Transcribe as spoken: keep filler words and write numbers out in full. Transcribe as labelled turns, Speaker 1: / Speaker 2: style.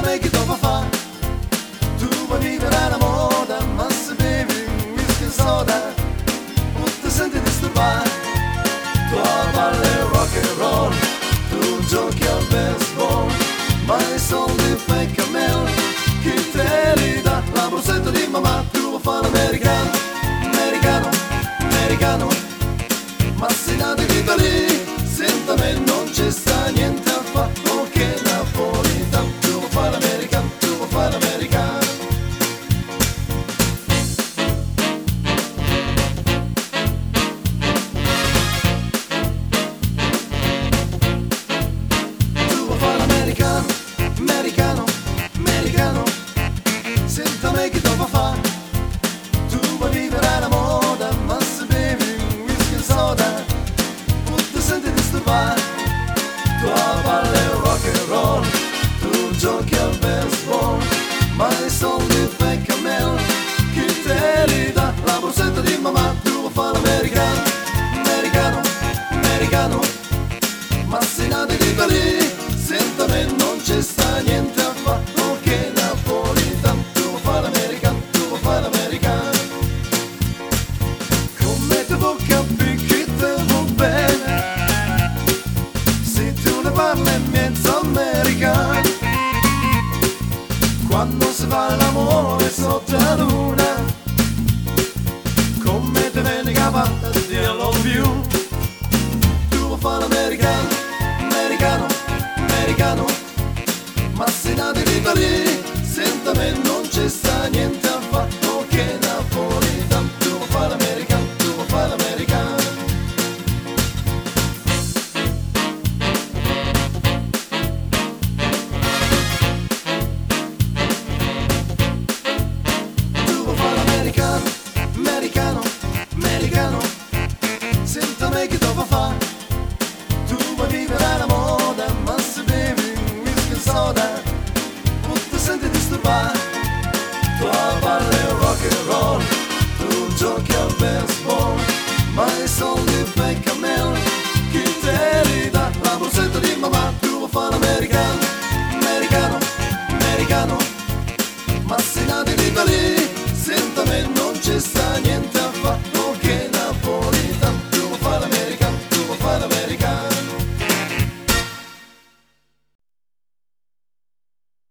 Speaker 1: me che dopo fa. Tu vuoi vivere alla moda, ma se bevi whisky e soda non ti senti disturbare. Tu balli rock and roll, tu giochi al baseball, ma i soldi fai camel. Chi te li dà? La borsetta di mamma. Tu vuoi fare l'americano, americano, americano, ma sei nato in Italia. Senta me non ci sta niente a fare, ok napolitano. Tu vuoi fare l'americano, tu vuoi fare l'americano. Tu vuoi fare l'americano, americano, americano. Senta me che dopo fa. Tu vuoi vivere alla moda, ma se bevi whisky e soda non ti senti disturbare. Tu balli rock and roll, tu giochi al baseball, ma i soldi fai camel. Chi te li dà? La borsetta di mamma. Tu vuoi fare l'americano, americano, americano, ma sei nato in Italia. Senta me non ci sta niente a fare, ok napolitano. Tu vuoi fare l'americano, tu vuoi fare l'americano. Come ti vuoi capire che te vuoi bene se tu ne parli mezzo americano? Quando si fa l'amore sotto la luna, come ti viene capace di I love you. Tu vuoi fare l'americano, americano, americano, ma sei nato in Italia. Senta me non ci sta niente a fare, ok napolitano. Tu vuoi fare l'americano, tu vuoi fare l'americano. Tu vuoi fare l'americano, americano, americano. Senta me che dopo fa. Tu vuoi vivere alla moda, ma se bevi whisky e soda non ti senti disturbare. Tu balli rock and roll, tu giochi al baseball, ma i soldi